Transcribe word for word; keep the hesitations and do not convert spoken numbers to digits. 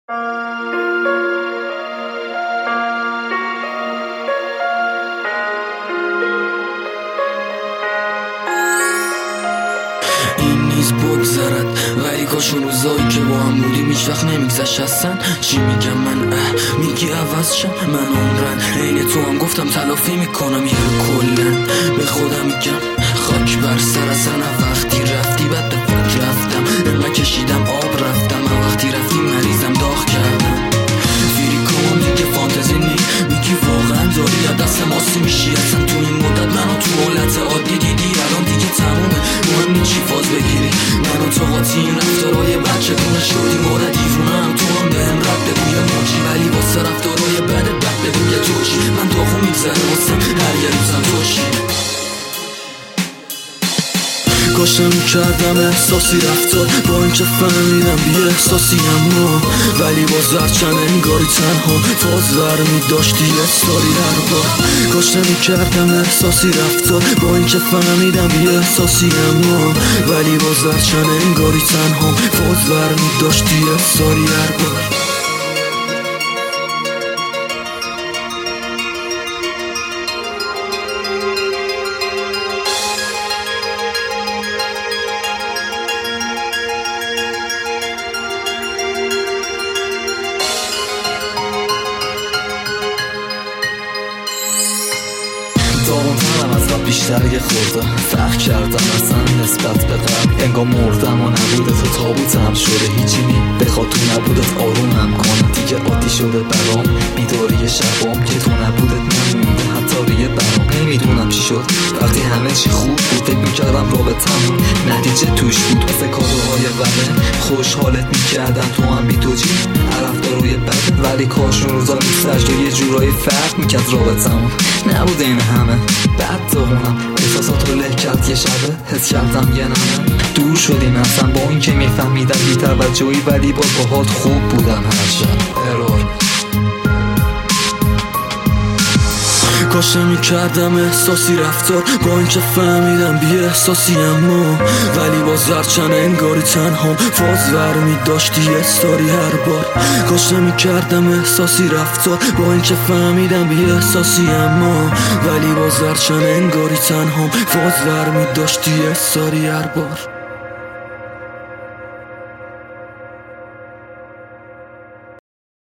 این نیز بگذرد ولی کاش اون روزایی که با هم بودیم هیچ وقت نمیگذشت هستن. چی میگم من اه میگی عوض شم؟ من عمرن عین تو هم گفتم تلافی میکنم یه کلن به خودم میگم خاک بر سر اصلا وقتی رفتی بعد به فکر رفتم انقدر کشیدم آب رفتم من وقتی رفتی مریضم داغ کردم فیری کن دیگه فانتزی نی میگی واقعا داری یا دست ماسی میشی اصلا تو این مدت منو تو حالت عادی دیدی الان دیگه تمومه مهم نی چی فاز بگیری منو تو قاطی این رفتارهای بچه کنه شدی مورد دیوونه هم تو هم بهم رد بگو یه موجی ولی واسه رفتارهای بد بد بگو یه توشی من داغو میگذره واسم هر یه روزم توشی کاشم کردم احساسی رفتار با اینکه فهمیدم بی احساسی اما ولی باز هرچند انگاری تنها فاز برمی داشتی یه ستاری هر بار کاشم کردم احساسی رفتار با اینکه فهمیدم بی احساسی اما ولی باز هرچند انگاری تنها فاز برمی داشتی یه ستاری هر بار داغونترم از قبل بیشتر یه خورده فرق کردم اصلا نسبت به قبل انگار مردم و نبوده تو تابوتم شده هیچی نی بخواد تو نبودت آرومم کنم دیگه عادی شده برام بیداری شبام که تو نبودت نمونده حتی روی برام نمیدونم چی شد وقتی همه چی خوب بود فکر میکردم رابطمون نتیجه توش بود واسه کادوهای وله خوشحالت میکردم تو هم بی تو چی طرفداروی بده ولی کاش اون روزا میگذشت و یه جورایی فرق میکرد رابطمون نبوده این همه بعد داغونم احساسات رو له کرد یه شبه حس کردم یه نمه دور شدیم اصلا با این که میفهمیدم بی توجهی ولی باز باهات خوب بودم هر شب ارور کاش نمی‌کردم احساسی رفتار با اینکه فهمیدم بی احساسی اما ولی باز هرچند انگاری تنها فاز برمی داشتی یه ستاری هر بار کاش نمی‌کردم احساسی رفتار با اینکه فهمیدم بی احساسی اما ولی باز هرچند انگاری تنها فاز برمی داشتی یه ستاری هر بار